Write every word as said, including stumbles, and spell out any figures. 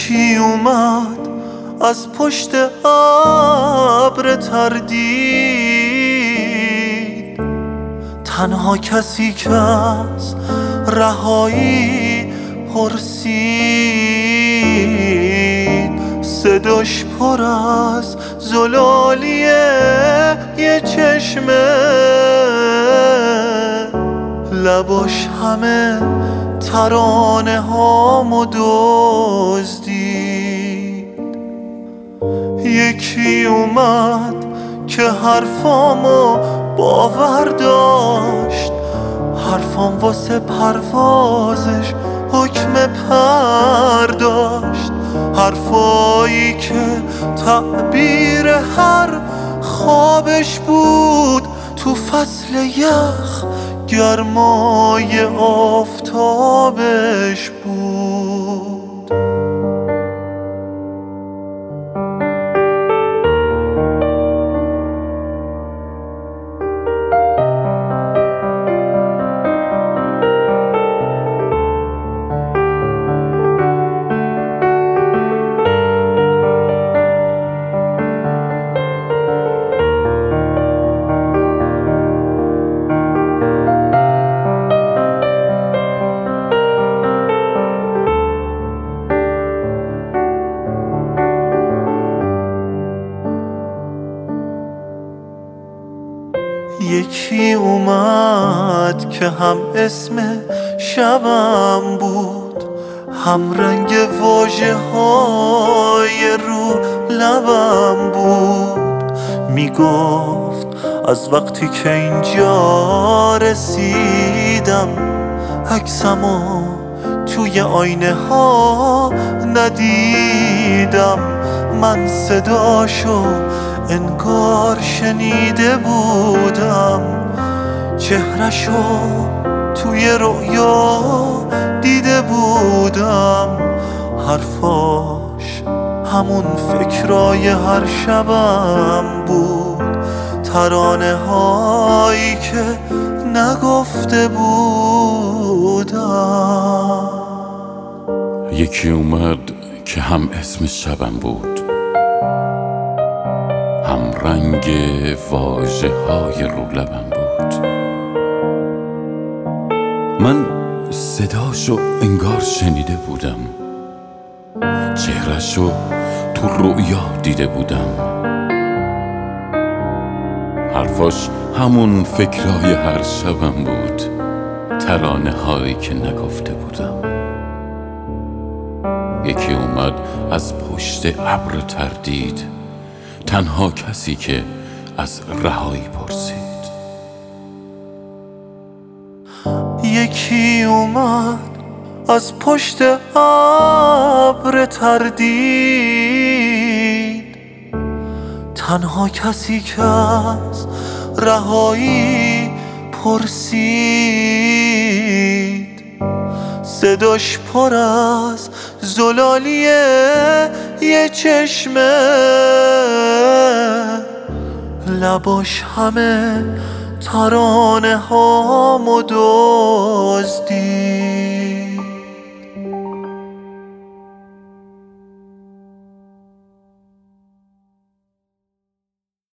یکی اومد از پشت ابر تردید، تنها کسی که از رهایی پرسید. صداش پر از زلالیه یه چشمه، لباش همه ترانه هامو دزدید. یکی اومد که حرفامو باور داشت، حرفام واسه پروازش حکم پر داشت، حرفایی که تعبیر هر خوابش بود تو فصل یخ، گرمای آفتابش بود. یکی اومد که هم اسم شبم بود، هم رنگ واژه های رو لبم بود. میگفت از وقتی که اینجا رسیدم، عکسمو توی آینه ها ندیدم. من صداشو انگار شنیده بودم، چهرشو توی رؤیا دیده بودم. حرفاش همون فکرای هر شبم بود، ترانه هایی که نگفته بودم. یکی اومد که هم اسم شبم بود، هم رنگ واژه های رو لبم بود. من صداشو انگار شنیده بودم، چهرشو تو رؤیا دیده بودم. حرفاش همون فکرای هر شبم بود، ترانه هایی که نگفته بودم. یکی اومد از پشت ابر تردید، تنها کسی که از رهایی پرسید. یکی اومد از پشت ابر تردید، تنها کسی که از رهایی پرسید. صداش پر از زلالیه یه چشمه، لباش همه ترانه هامو دزدید.